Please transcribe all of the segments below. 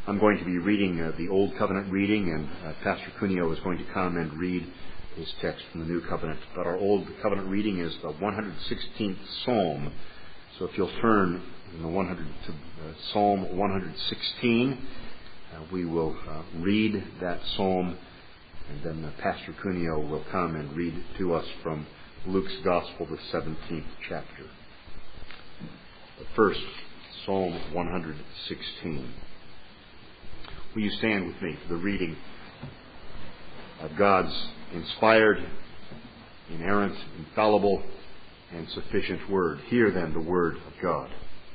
I'm going to be reading the Old Covenant reading, and Pastor Cuneo is going to come and read his text from the New Covenant. But our Old Covenant reading is the 116th Psalm. So if you'll turn in to Psalm 116, we will read that psalm, and then Pastor Cuneo will come and read to us from Luke's Gospel, the 17th chapter. But first, Psalm 116. Will you stand with me for the reading of God's inspired, inerrant, infallible, and sufficient Word? Hear then the Word of God.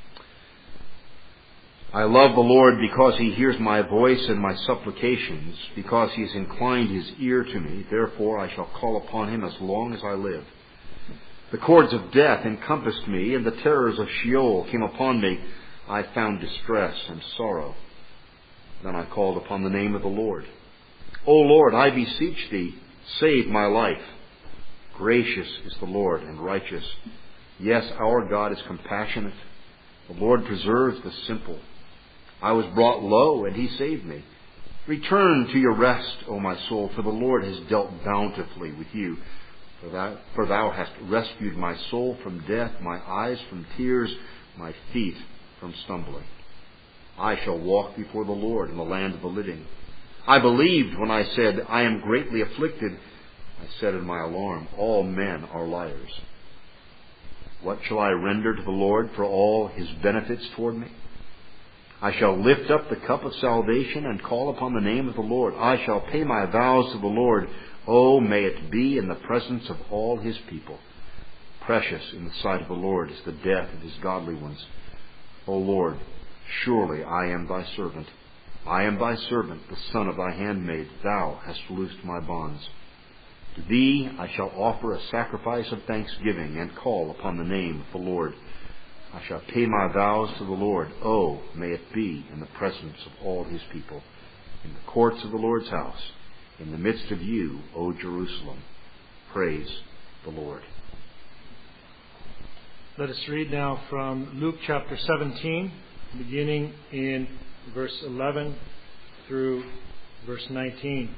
I love the Lord because He hears my voice and my supplications, because He has inclined His ear to me. Therefore I shall call upon Him as long as I live. The cords of death encompassed me, and the terrors of Sheol came upon me. I found distress and sorrow. Then I called upon the name of the Lord. O Lord, I beseech Thee, save my life. Gracious is the Lord and righteous. Yes, our God is compassionate. The Lord preserves the simple. I was brought low, and He saved me. Return to your rest, O my soul, for the Lord has dealt bountifully with you. For thou hast rescued my soul from death, my eyes from tears, my feet from stumbling. I shall walk before the Lord in the land of the living. I believed when I said, I am greatly afflicted. I said in my alarm, all men are liars. What shall I render to the Lord for all His benefits toward me? I shall lift up the cup of salvation and call upon the name of the Lord. I shall pay my vows to the Lord. Oh, may it be in the presence of all His people. Precious in the sight of the Lord is the death of His godly ones. O Lord, surely I am Thy servant. I am Thy servant, the son of Thy handmaid. Thou hast loosed my bonds. To Thee I shall offer a sacrifice of thanksgiving and call upon the name of the Lord. I shall pay my vows to the Lord. Oh, may it be in the presence of all His people, in the courts of the Lord's house, in the midst of you, O Jerusalem. Praise the Lord. Let us read now from Luke chapter 17, beginning in verse 11 through verse 19.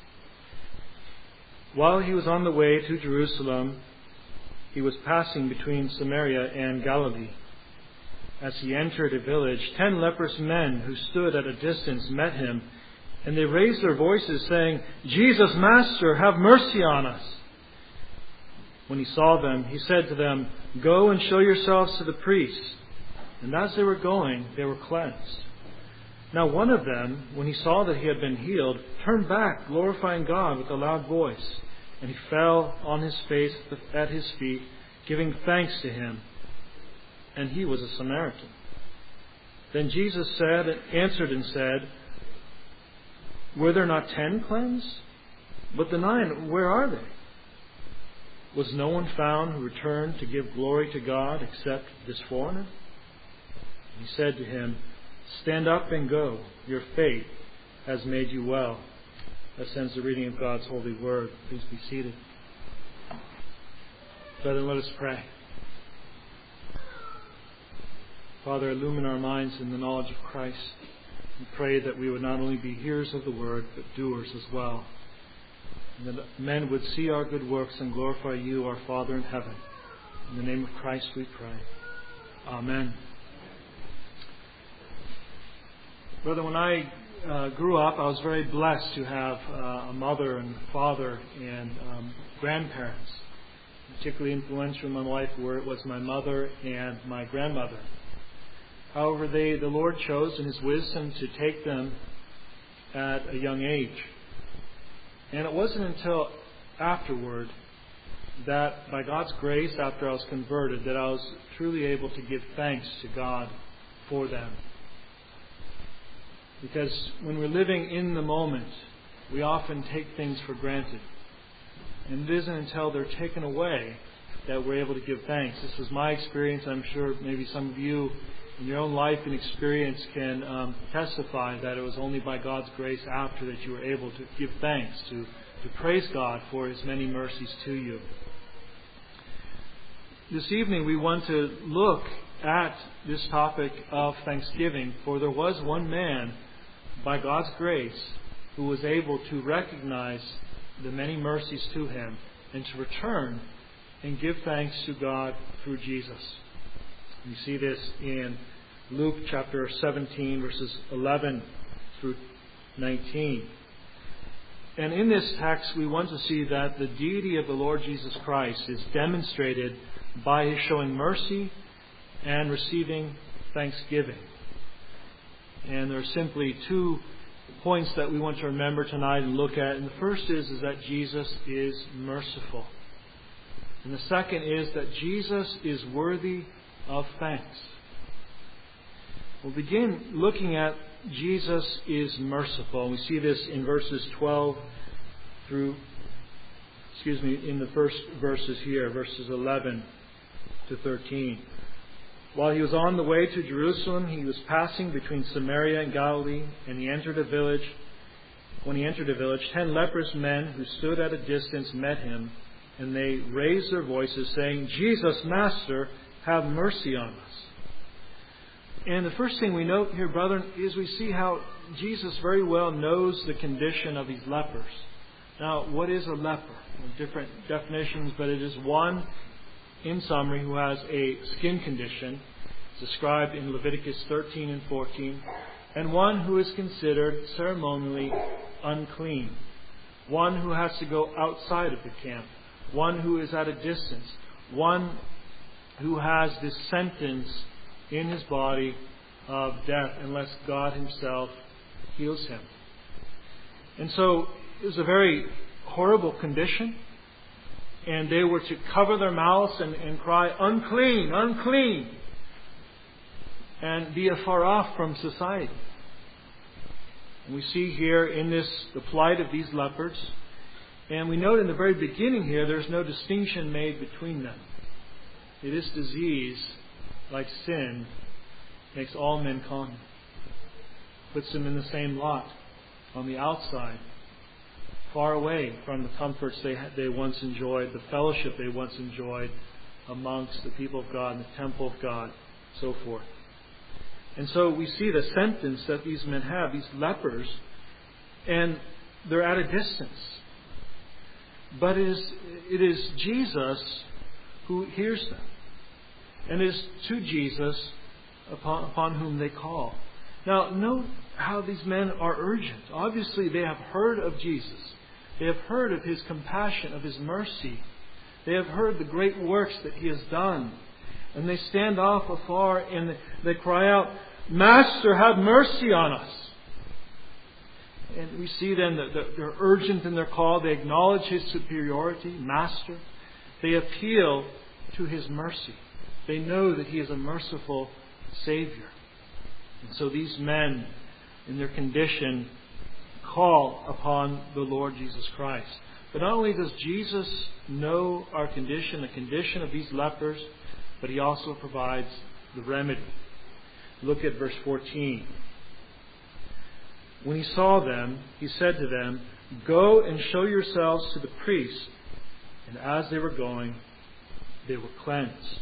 While He was on the way to Jerusalem, He was passing between Samaria and Galilee. As He entered a village, 10 leprous men who stood at a distance met Him, and they raised their voices, saying, Jesus, Master, have mercy on us. When He saw them, He said to them, Go and show yourselves to the priests. And as they were going, they were cleansed. Now one of them, when he saw that he had been healed, turned back, glorifying God with a loud voice. And he fell on his face at His feet, giving thanks to Him. And he was a Samaritan. Then Jesus answered and said, Were there not 10 cleansed? But the 9, where are they? Was no one found who returned to give glory to God except this foreigner? He said to him, Stand up and go. Your faith has made you well. That ends the reading of God's holy word. Please be seated. Brethren, let us pray. Father, illumine our minds in the knowledge of Christ. We pray that we would not only be hearers of the word, but doers as well. And that men would see our good works and glorify You, our Father in heaven. In the name of Christ we pray. Amen. Brother, when I grew up, I was very blessed to have a mother and father and grandparents. Particularly influential in my life were it was my mother and my grandmother. However, the Lord chose in His wisdom to take them at a young age. And it wasn't until afterward that, by God's grace, after I was converted, that I was truly able to give thanks to God for them. Because when we're living in the moment, we often take things for granted. And it isn't until they're taken away that we're able to give thanks. This was my experience. I'm sure maybe some of you in your own life and experience can testify that it was only by God's grace after that you were able to give thanks, to praise God for His many mercies to you. This evening we want to look at this topic of thanksgiving, for there was one man by God's grace, who was able to recognize the many mercies to him and to return and give thanks to God through Jesus. We see this in Luke chapter 17, verses 11 through 19. And in this text, we want to see that the deity of the Lord Jesus Christ is demonstrated by his showing mercy and receiving thanksgiving. And there are simply two points that we want to remember tonight and look at. And the first is that Jesus is merciful. And the second is that Jesus is worthy of thanks. We'll begin looking at Jesus is merciful. We see this in verses 12 through, in the first verses here, verses 11 to 13. While he was on the way to Jerusalem, he was passing between Samaria and Galilee, and he entered a village. When he entered a village, 10 leprous men who stood at a distance met him, and they raised their voices, saying, "Jesus, Master, have mercy on us." And the first thing we note here, brethren, is we see how Jesus very well knows the condition of these lepers. Now, what is a leper? Different definitions, but it is one, in summary, who has a skin condition, described in Leviticus 13 and 14, and one who is considered ceremonially unclean, one who has to go outside of the camp, one who is at a distance, one who has this sentence in his body of death unless God himself heals him. And so it was a very horrible condition, and they were to cover their mouths and cry, "Unclean, unclean," and be afar off from society. And we see here in this the plight of these lepers, and we note in the very beginning here there's no distinction made between them. It is disease, like sin, makes all men common, puts them in the same lot on the outside, far away from the comforts they once enjoyed, the fellowship they once enjoyed amongst the people of God, in the temple of God, so forth. And so we see the sentence that these men have, these lepers, and they're at a distance. But it is Jesus who hears them. And it is to Jesus upon whom they call. Now, note how these men are urgent. Obviously, they have heard of Jesus. They have heard of his compassion, of his mercy. They have heard the great works that he has done. And they stand off afar and they cry out, "Master, have mercy on us." And we see then that they're urgent in their call. They acknowledge his superiority, Master. They appeal to his mercy. They know that he is a merciful Savior. And so these men, in their condition, call upon the Lord Jesus Christ. But not only does Jesus know our condition, the condition of these lepers, but he also provides the remedy. Look at verse 14. When he saw them, he said to them, "Go and show yourselves to the priest." And as they were going, they were cleansed.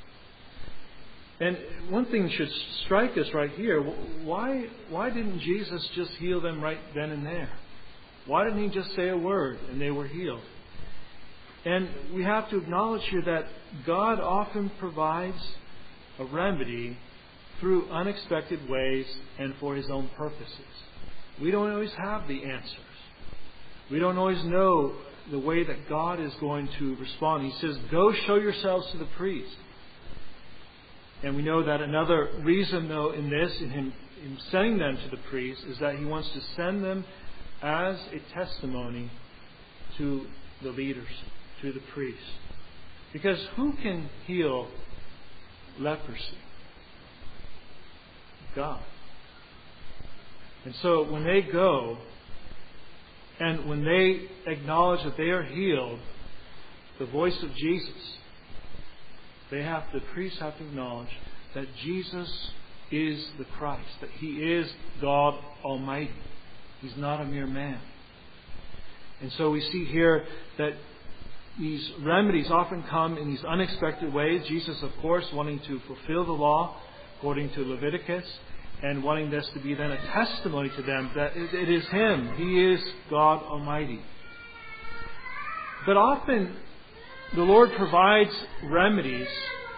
And one thing should strike us right here. Why didn't Jesus just heal them right then and there? Why didn't he just say a word and they were healed? And we have to acknowledge here that God often provides a remedy through unexpected ways and for his own purposes. We don't always have the answers. We don't always know the way that God is going to respond. He says, "Go show yourselves to the priest." And we know that another reason, though, in him sending them to the priest, is that he wants to send them as a testimony to the leaders, to the priests. Because who can heal leprosy? God. And so when they go, and when they acknowledge that they are healed, the voice of Jesus, the priests have to acknowledge that Jesus is the Christ, that he is God Almighty. He's not a mere man. And so we see here that these remedies often come in these unexpected ways. Jesus, of course, wanting to fulfill the law according to Leviticus, and wanting this to be then a testimony to them that it is Him. He is God Almighty. But often the Lord provides remedies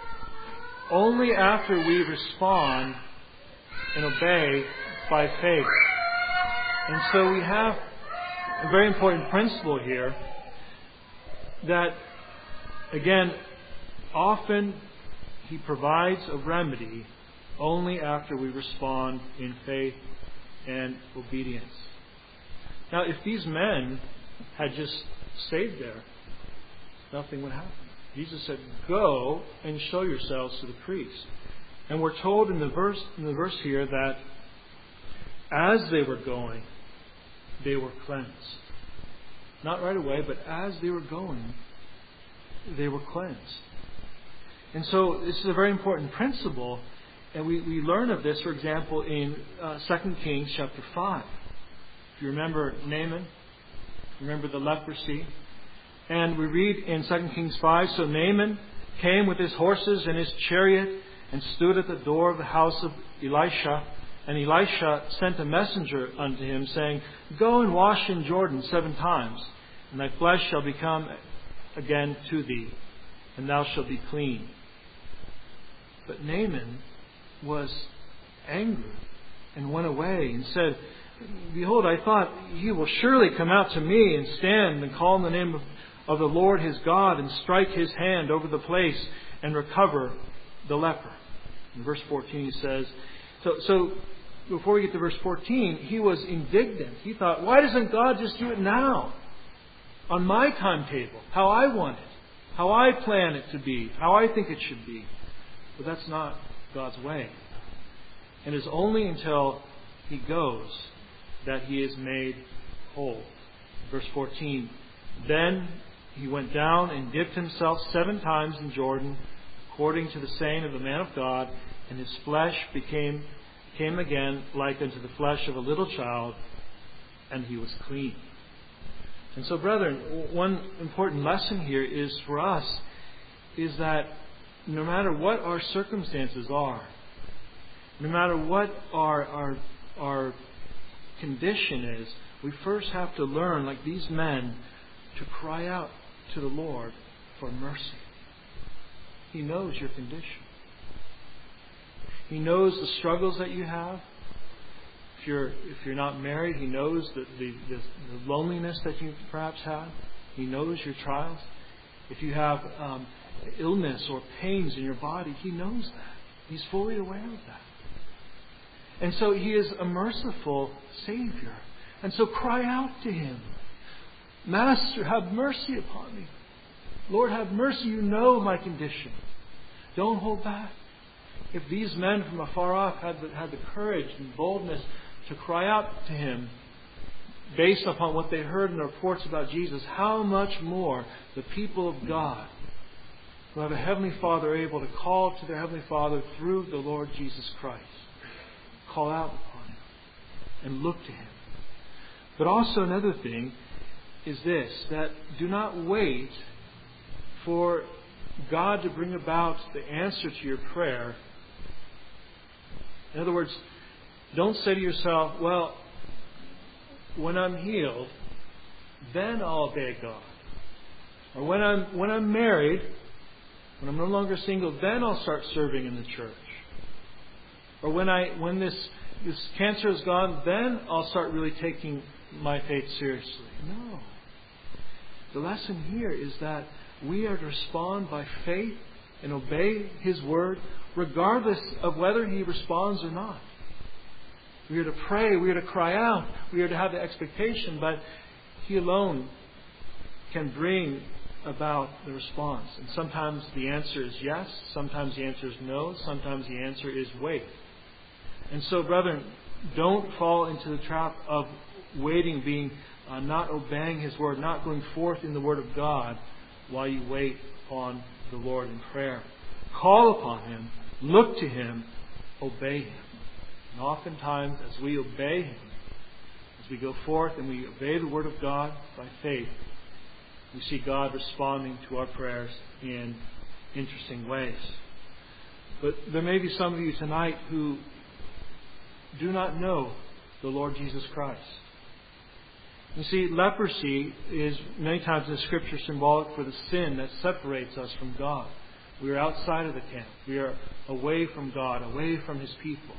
only after we respond and obey by faith. And so we have a very important principle here that, again, often He provides a remedy only after we respond in faith and obedience. Now, if these men had just stayed there, nothing would happen. Jesus said, "Go and show yourselves to the priest." And we're told in the verse here that as they were going, they were cleansed. Not right away, but as they were going, they were cleansed. And so this is a very important principle, and we learn of this, for example, in 2 Kings chapter 5. If you remember Naaman, remember the leprosy. And we read in 2 Kings 5, "So Naaman came with his horses and his chariot and stood at the door of the house of Elisha. And Elisha sent a messenger unto him, saying, Go and wash in Jordan 7 times, and thy flesh shall become again to thee, and thou shalt be clean." But Naaman was angry and went away and said, "Behold, I thought he will surely come out to me and stand and call in the name of the Lord his God and strike his hand over the place and recover the leper." In verse 14 he says, so before we get to verse 14, he was indignant. He thought, why doesn't God just do it now? On my timetable, how I want it, how I plan it to be, how I think it should be. But that's not God's way. And it is only until he goes that he is made whole. Verse 14, "Then he went down and dipped himself 7 times in Jordan, according to the saying of the man of God, and his flesh became again like unto the flesh of a little child, and he was clean." And so, brethren, one important lesson here is for us is that no matter what our circumstances are, no matter what our condition is, we first have to learn, like these men, to cry out to the Lord for mercy. He knows your condition. He knows the struggles that you have. If you're not married, He knows the loneliness that you perhaps have. He knows your trials. If you have illness or pains in your body, He knows that. He's fully aware of that. And so He is a merciful Savior. And so cry out to Him. "Master, have mercy upon me. Lord, have mercy. You know my condition." Don't hold back. If these men from afar off had the courage and boldness to cry out to Him based upon what they heard in the reports about Jesus, how much more the people of God who have a Heavenly Father are able to call to their Heavenly Father through the Lord Jesus Christ. Call out upon Him and look to Him. But also another thing is this, that do not wait for God to bring about the answer to your prayer. In other words, don't say to yourself, well, when I'm healed, then I'll obey God. Or when I'm married, when I'm no longer single, then I'll start serving in the church. Or when this cancer is gone, then I'll start really taking my faith seriously. No. The lesson here is that we are to respond by faith and obey His word regardless of whether He responds or not. We are to pray, we are to cry out, we are to have the expectation, but He alone can bring about the response. And sometimes the answer is yes, sometimes the answer is no, sometimes the answer is wait. And so, brethren, don't fall into the trap of waiting, being not obeying His word, not going forth in the word of God while you wait upon the Lord in prayer. Call upon Him, look to Him, obey Him. And oftentimes, as we obey Him, as we go forth and we obey the word of God by faith, we see God responding to our prayers in interesting ways. But there may be some of you tonight who do not know the Lord Jesus Christ. You see, leprosy is many times in the Scripture symbolic for the sin that separates us from God. We are outside of the camp. We are away from God, away from His people.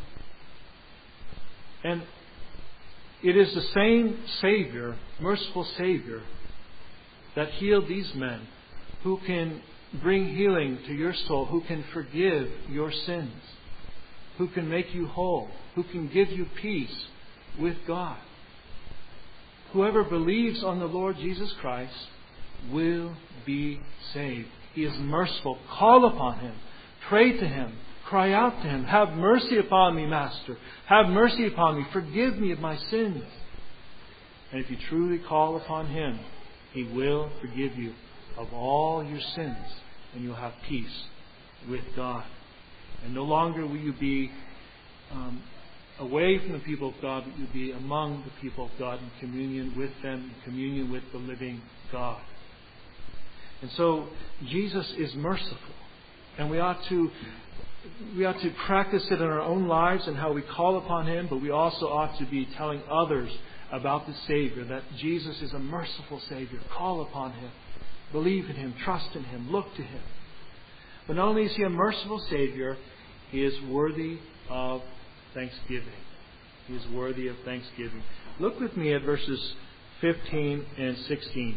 And it is the same Savior, merciful Savior, that healed these men, who can bring healing to your soul, who can forgive your sins, who can make you whole, who can give you peace with God. Whoever believes on the Lord Jesus Christ will be saved. He is merciful. Call upon Him. Pray to Him. Cry out to Him. Have mercy upon me, Master. Have mercy upon me. Forgive me of my sins. And if you truly call upon Him, He will forgive you of all your sins, and you'll have peace with God. And no longer will you be away from the people of God, but you'll be among the people of God in communion with them, in communion with the living God. And so Jesus is merciful, and we ought to practice it in our own lives and how we call upon Him, but we also ought to be telling others about the Savior, that Jesus is a merciful Savior. Call upon Him. Believe in Him. Trust in Him. Look to Him. But not only is He a merciful Savior, He is worthy of thanksgiving. He is worthy of thanksgiving. Look with me at verses 15 and 16.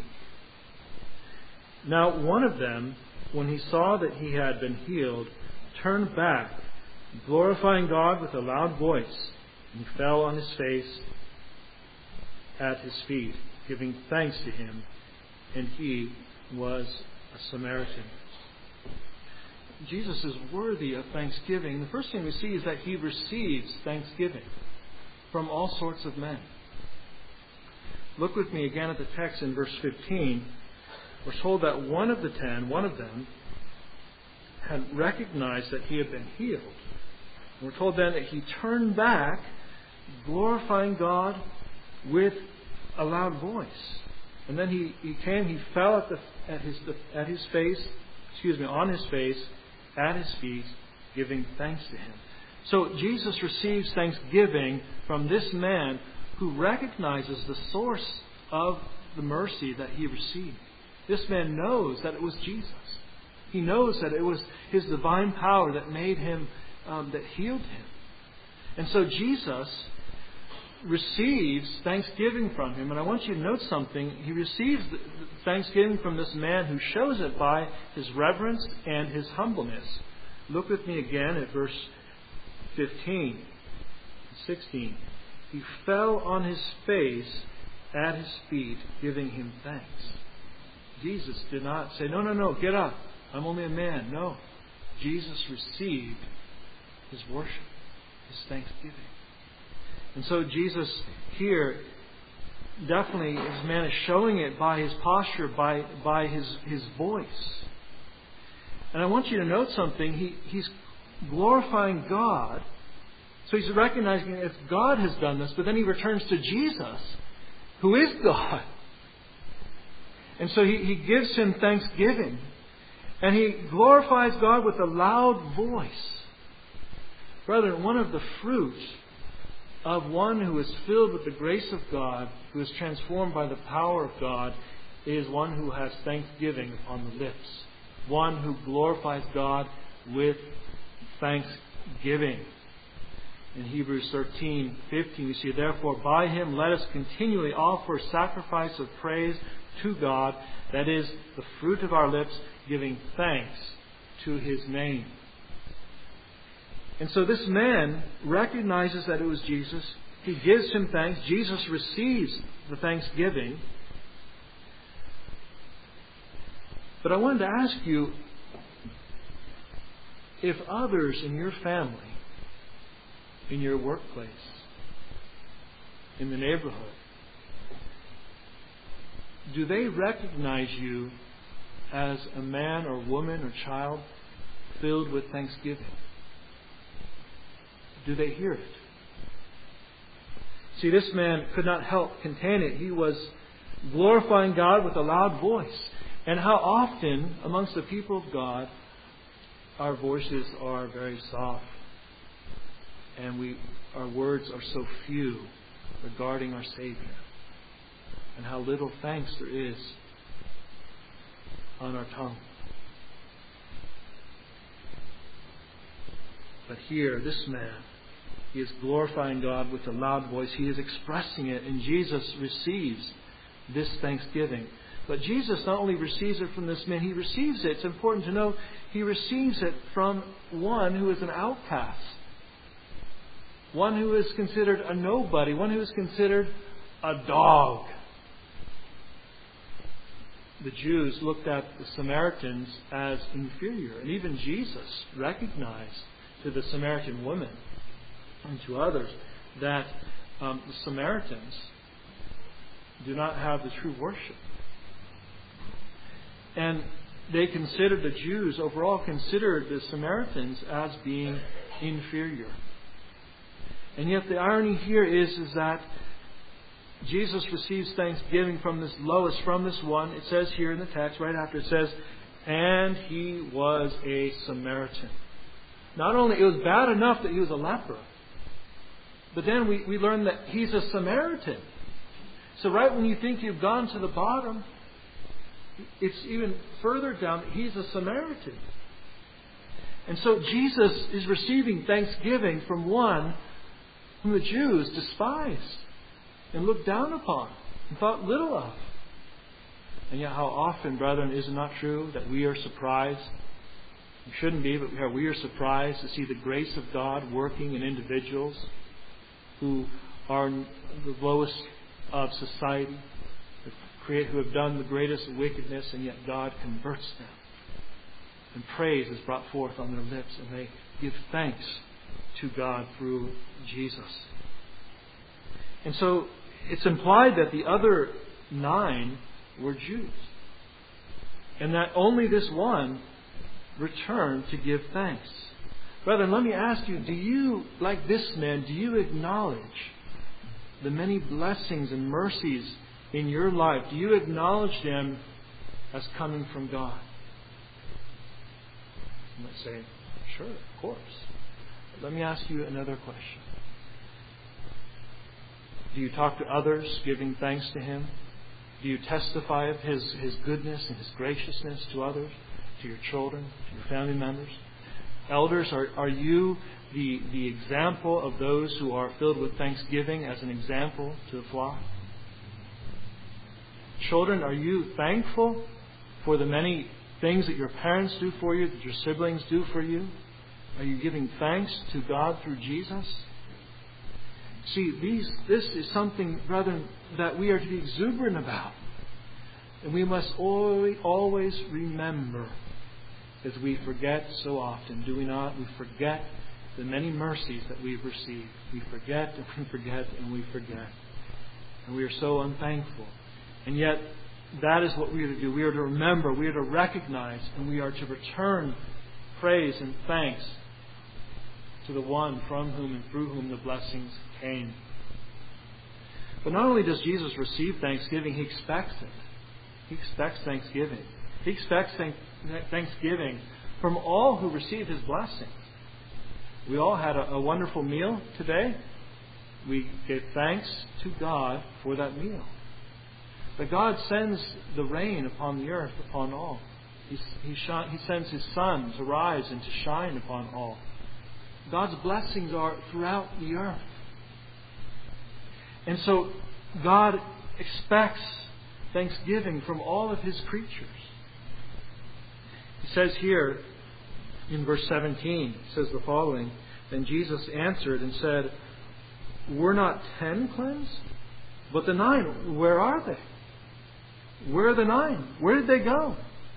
Now one of them, when he saw that he had been healed, turned back, glorifying God with a loud voice, and fell on his face at His feet, giving thanks to Him. And he was a Samaritan. Jesus is worthy of thanksgiving. The first thing we see is that He receives thanksgiving from all sorts of men. Look with me again at the text in verse 15. We're told that one of them, had recognized that he had been healed. And we're told then that he turned back, glorifying God with a loud voice. And then he fell on his face at His feet, giving thanks to Him. So Jesus receives thanksgiving from this man who recognizes the source of the mercy that he received. This man knows that it was Jesus. He knows that it was His divine power that made him, that healed him. And so Jesus receives thanksgiving from him. And I want you to note something. He receives thanksgiving from this man who shows it by his reverence and his humbleness. Look with me again at verse 15 and 16. He fell on his face at His feet, giving Him thanks. Jesus did not say, no, get up. I'm only a man. No. Jesus received His worship, His thanksgiving. And so Jesus here, definitely, this man is showing it by his posture, by his voice. And I want you to note something. He's glorifying God. So he's recognizing if God has done this, but then he returns to Jesus, who is God. And so he gives Him thanksgiving. And he glorifies God with a loud voice. Brethren, one of the fruits of one who is filled with the grace of God, who is transformed by the power of God, is one who has thanksgiving upon the lips. One who glorifies God with thanksgiving. In Hebrews 13:15 we see, therefore by Him let us continually offer sacrifice of praise to God, that is, the fruit of our lips, giving thanks to His name. And so this man recognizes that it was Jesus. He gives Him thanks. Jesus receives the thanksgiving. But I wanted to ask you, if others in your family, in your workplace, in the neighborhood, do they recognize you as a man or woman or child filled with thanksgiving? Do they hear it? See, this man could not help contain it. He was glorifying God with a loud voice. And how often amongst the people of God our voices are very soft, and we our words are so few regarding our Savior, and how little thanks there is on our tongue. But here, this man, he is glorifying God with a loud voice. He is expressing it, and Jesus receives this thanksgiving. But Jesus not only receives it from this man, he receives it. It's important to know he receives it from one who is an outcast. One who is considered a nobody. One who is considered a dog. The Jews looked at the Samaritans as inferior. And even Jesus recognized to the Samaritan woman and to others that the Samaritans do not have the true worship. And they considered, the Jews overall considered the Samaritans as being inferior. And yet the irony here is that Jesus receives thanksgiving from this lowest, from this one. It says here in the text, right after it says, and he was a Samaritan. Not only, it was bad enough that he was a leper, but then we learn that he's a Samaritan. So right when you think you've gone to the bottom, it's even further down. He's a Samaritan. And so Jesus is receiving thanksgiving from one whom the Jews despised and looked down upon and thought little of. And yet how often, brethren, is it not true that we are surprised? We shouldn't be, but we are surprised to see the grace of God working in individuals who are the lowest of society, who have done the greatest wickedness, and yet God converts them. And praise is brought forth on their lips, and they give thanks to God through Jesus. And so it's implied that the other 9 were Jews, and that only this one returned to give thanks. Brethren, let me ask you, do you, like this man, do you acknowledge the many blessings and mercies in your life? Do you acknowledge them as coming from God? You might say, sure, of course. Let me ask you another question. Do you talk to others giving thanks to Him? Do you testify of His goodness and His graciousness to others, to your children, to your family members? Elders, are you the example of those who are filled with thanksgiving as an example to the flock? Children, are you thankful for the many things that your parents do for you, that your siblings do for you? Are you giving thanks to God through Jesus? See, this is something, brethren, that we are to be exuberant about. And we must always remember, as we forget so often, do we not? We forget the many mercies that we've received. We forget and we forget and we forget. And we are so unthankful. And yet, that is what we are to do. We are to remember, we are to recognize, and we are to return praise and thanks to the one from whom and through whom the blessings came. But not only does Jesus receive thanksgiving, He expects it. He expects thanksgiving. He expects thanksgiving from all who receive His blessing. We all had a wonderful meal today. We gave thanks to God for that meal. But God sends the rain upon the earth, upon all. He sends His sun to rise and to shine upon all. God's blessings are throughout the earth. And so God expects thanksgiving from all of His creatures. He says here in verse 17, it says the following, Then Jesus answered and said, Were not 10 cleansed? But the 9, where are they? Where are the 9? Where did they go?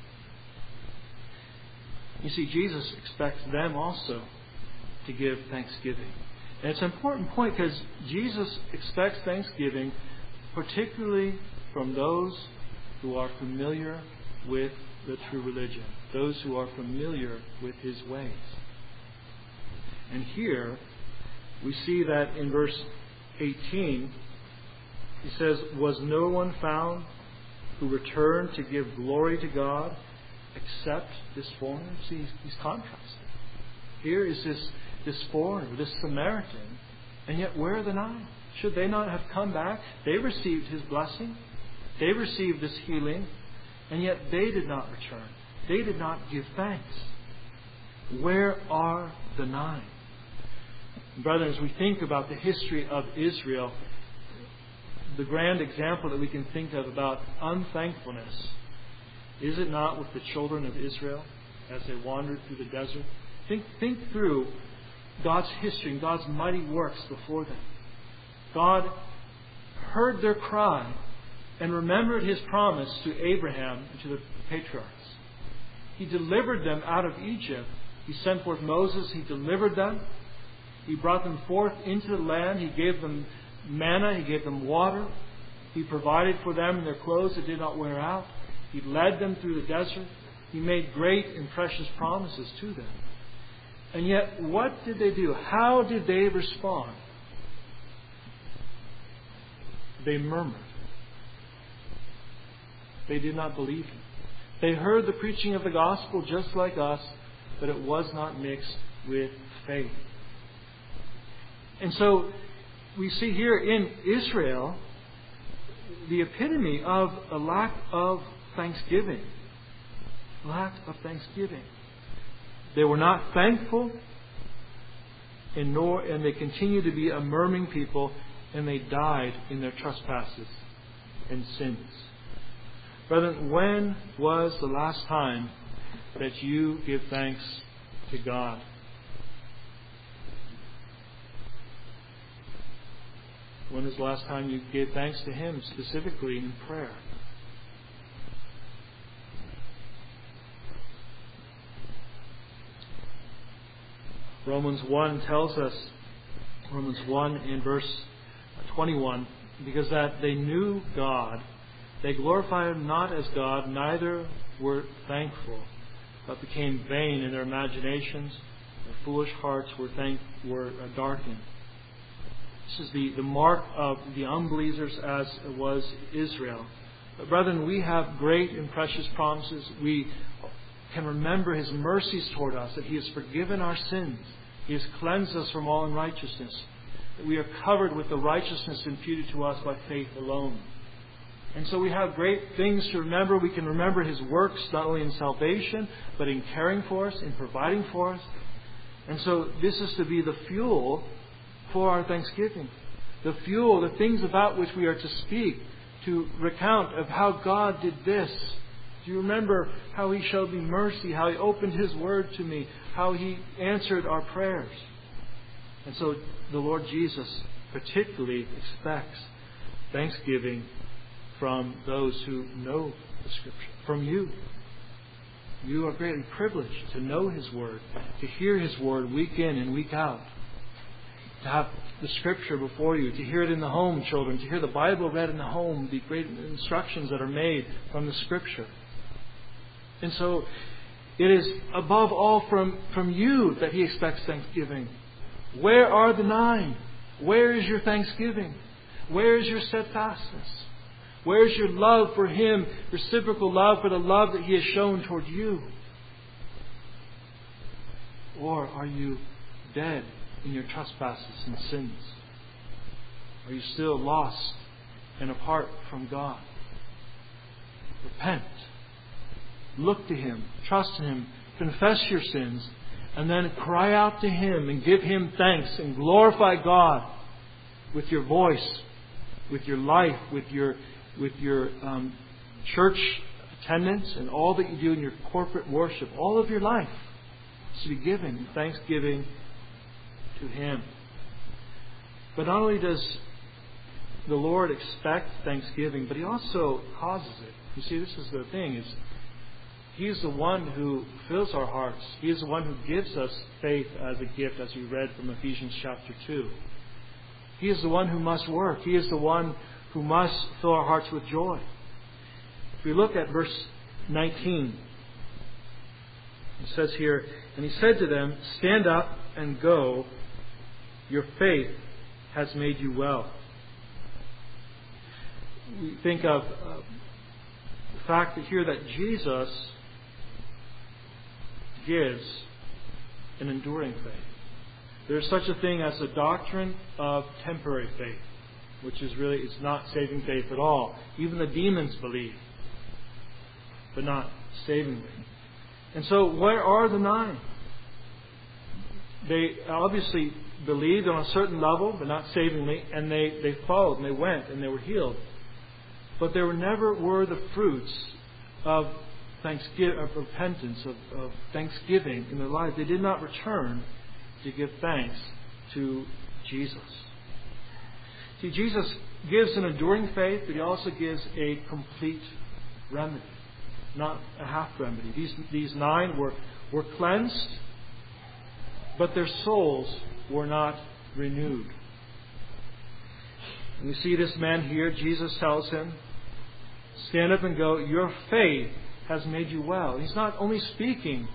You see, Jesus expects them also to give thanksgiving. And it's an important point because Jesus expects thanksgiving particularly from those who are familiar with the true religion, those who are familiar with His ways. And here we see that in verse 18, He says, Was no one found who returned to give glory to God except this foreigner? See, he's contrasting. Here is this foreigner, this Samaritan, And yet, where are the 9? Should they not have come back? They received His blessing. They received this healing. And yet they did not return. They did not give thanks. Where are the 9? Brethren, as we think about the history of Israel, the grand example that we can think of about unthankfulness, is it not with the children of Israel as they wandered through the desert? Think through God's history and God's mighty works before them. God heard their cry and remembered His promise to Abraham and to the patriarchs. He delivered them out of Egypt. He sent forth Moses. He delivered them. He brought them forth into the land. He gave them manna. He gave them water. He provided for them their clothes that did not wear out. He led them through the desert. He made great and precious promises to them. And yet, what did they do? How did they respond? They murmured. They did not believe Him. They heard the preaching of the gospel just like us, but it was not mixed with faith. And so we see here in Israel the epitome of a lack of thanksgiving. Lack of thanksgiving. They were not thankful, and they continue to be a murmuring people, and they died in their trespasses and sins. Brethren, when was the last time that you give thanks to God? When was the last time you gave thanks to Him, specifically in prayer? Romans 1 tells us, Romans 1 in verse 21, because that they knew God, they glorified Him not as God, neither were thankful, but became vain in their imaginations. Their foolish hearts were darkened. This is the mark of the unbelievers as it was Israel. But brethren, we have great and precious promises. We can remember His mercies toward us, that He has forgiven our sins. He has cleansed us from all unrighteousness. That we are covered with the righteousness imputed to us by faith alone. And so we have great things to remember. We can remember His works not only in salvation, but in caring for us, in providing for us. And so this is to be the fuel for our thanksgiving. The fuel, the things about which we are to speak, to recount of how God did this. Do you remember how He showed me mercy, how He opened His Word to me, how He answered our prayers? And so the Lord Jesus particularly expects thanksgiving from those who know the Scripture, from you. You are greatly privileged to know His Word, to hear His Word week in and week out, to have the Scripture before you, to hear it in the home, children, to hear the Bible read in the home, the great instructions that are made from the Scripture. And so it is above all from you that He expects thanksgiving. Where are the 9? Where is your thanksgiving? Where is your steadfastness? Where is your love for Him, reciprocal love for the love that He has shown toward you? Or are you dead in your trespasses and sins? Are you still lost and apart from God? Repent. Look to Him. Trust in Him. Confess your sins. And then cry out to Him and give Him thanks and glorify God with your voice, with your life, with your church attendance and all that you do in your corporate worship. All of your life is to be given in thanksgiving to Him. But not only does the Lord expect thanksgiving, but He also causes it. You see, this is the thing, is He is the one who fills our hearts. He is the one who gives us faith as a gift, as we read from Ephesians chapter 2. He is the one who must work. He is the one who must fill our hearts with joy. If we look at verse 19, it says here, "And He said to them, 'Stand up and go. Your faith has made you well.'" We think of the fact that here that Jesus gives an enduring faith. There's such a thing as a doctrine of temporary faith, which is really, it's not saving faith at all. Even the demons believe, but not savingly. And so where are the 9? They obviously believed on a certain level, but not savingly, and they followed, and they went, and they were healed. But there never were the fruits of thanksgiving, of repentance, of thanksgiving in their lives. They did not return to give thanks to Jesus. See, Jesus gives an enduring faith, but He also gives a complete remedy, not a half remedy. These 9 were cleansed, but their souls were not renewed. And we see this man here. Jesus tells him, stand up and go. Your faith has made you well. He's not only speaking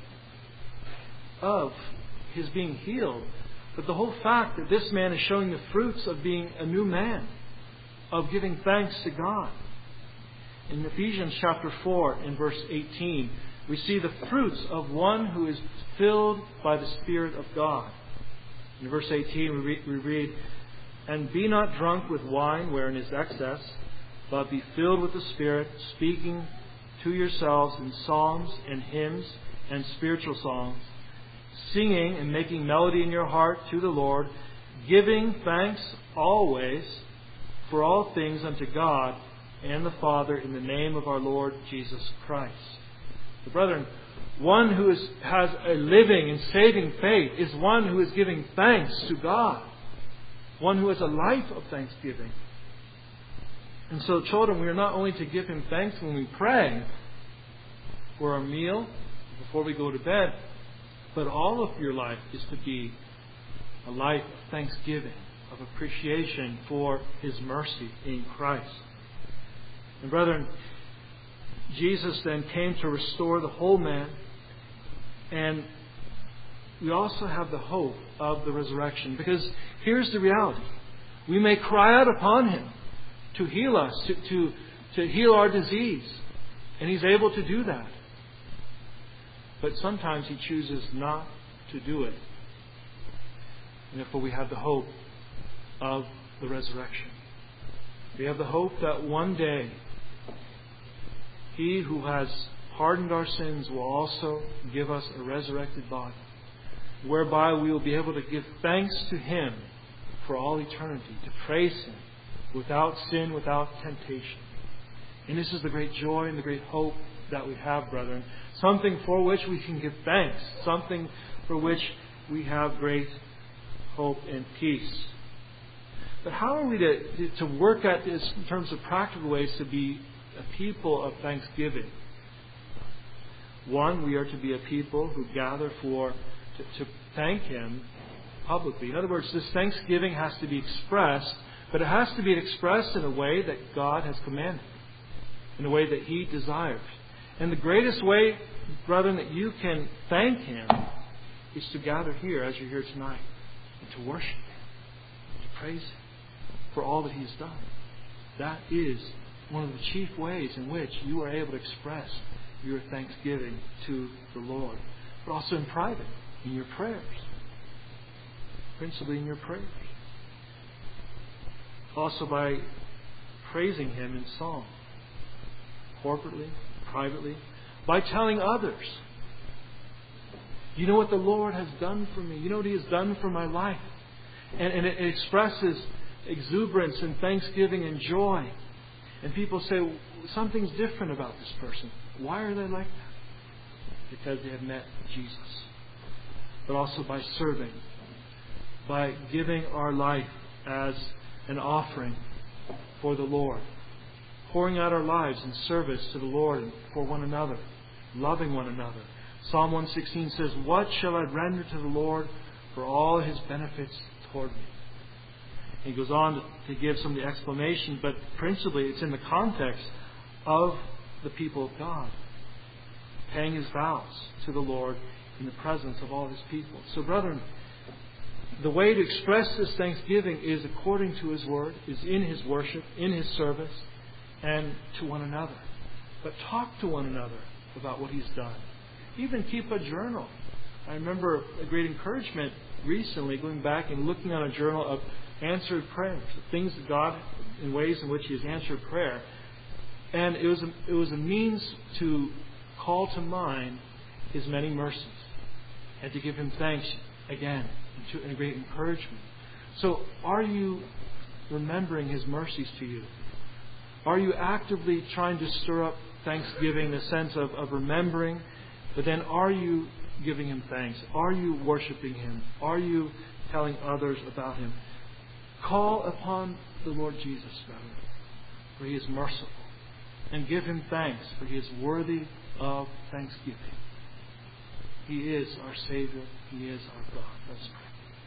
of his being healed, but the whole fact that this man is showing the fruits of being a new man, of giving thanks to God. In Ephesians chapter 4, in verse 18, we see the fruits of one who is filled by the Spirit of God. In verse 18 we read, and be not drunk with wine wherein is excess, but be filled with the Spirit, speaking to yourselves in psalms and hymns and spiritual songs, singing and making melody in your heart to the Lord, giving thanks always for all things unto God and the Father in the name of our Lord Jesus Christ. So, brethren, one who has a living and saving faith is one who is giving thanks to God. One who has a life of thanksgiving. And so, children, we are not only to give Him thanks when we pray for our meal, before we go to bed, but all of your life is to be a life of thanksgiving, of appreciation for His mercy in Christ. And brethren, Jesus then came to restore the whole man, and we also have the hope of the resurrection. Because here's the reality. We may cry out upon Him to heal us, to heal our disease. And He's able to do that. But sometimes He chooses not to do it. And therefore we have the hope of the resurrection. We have the hope that one day He who has pardoned our sins will also give us a resurrected body, whereby we will be able to give thanks to Him for all eternity, to praise Him without sin, without temptation. And this is the great joy and the great hope that we have, brethren. Something for which we can give thanks. Something for which we have great hope and peace. But how are we to work at this in terms of practical ways to be a people of thanksgiving? One, we are to be a people who gather to thank Him publicly. In other words, this thanksgiving has to be expressed, but it has to be expressed in a way that God has commanded, in a way that He desires. And the greatest way, brethren, that you can thank Him is to gather here as you're here tonight and to worship Him, to praise Him for all that He has done. That is one of the chief ways in which you are able to express your thanksgiving to the Lord. But also in private, in your prayers. Principally in your prayers. Also by praising Him in song. Corporately, privately. By telling others. You know what the Lord has done for me. You know what He has done for my life. And it expresses exuberance and thanksgiving and joy. And people say, something's different about this person. Why are they like that? Because they have met Jesus. But also by serving. By giving our life as an offering for the Lord. Pouring out our lives in service to the Lord and for one another. Loving one another. Psalm 116 says, what shall I render to the Lord for all His benefits toward me? He goes on to give some of the explanation, but principally it's in the context of the people of God, paying His vows to the Lord in the presence of all His people. So, brethren, the way to express this thanksgiving is according to His Word, is in His worship, in His service, and to one another. But talk to one another about what He's done. Even keep a journal I remember a great encouragement recently, going back and looking on a journal of answered prayers, things that God, in ways in which He has answered prayer. And it was a means to call to mind His many mercies and to give Him thanks again, and a great encouragement. So, are you remembering His mercies to you? Are you actively trying to stir up thanksgiving, the sense of remembering, but then are you giving Him thanks? Are you worshiping Him? Are you telling others about Him? Call upon the Lord Jesus, brother, for He is merciful. And give Him thanks, for He is worthy of thanksgiving. He is our Savior. He is our God. Let's pray.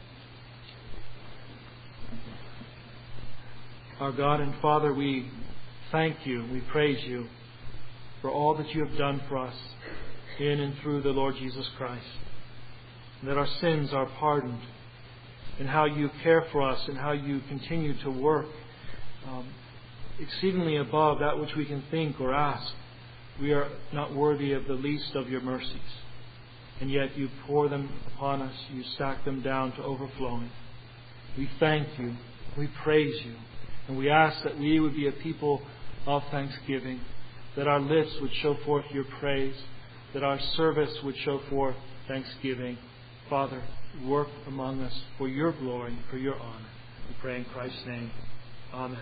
Our God and Father, we thank You, we praise You for all that You have done for us in and through the Lord Jesus Christ. And that our sins are pardoned, and how You care for us, and how You continue to work exceedingly above that which we can think or ask. We are not worthy of the least of Your mercies, and yet You pour them upon us. You stack them down to overflowing. We thank You, we praise You, and we ask that we would be a people of thanksgiving, that our lips would show forth Your praise, that our service would show forth thanksgiving. Father, work among us for Your glory, for Your honor. We pray in Christ's name. Amen.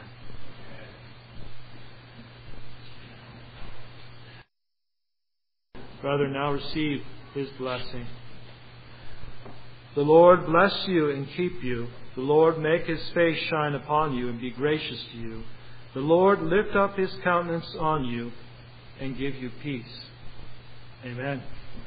Brother, now receive His blessing. The Lord bless you and keep you. The Lord make His face shine upon you and be gracious to you. The Lord lift up His countenance on you and give you peace. Amen.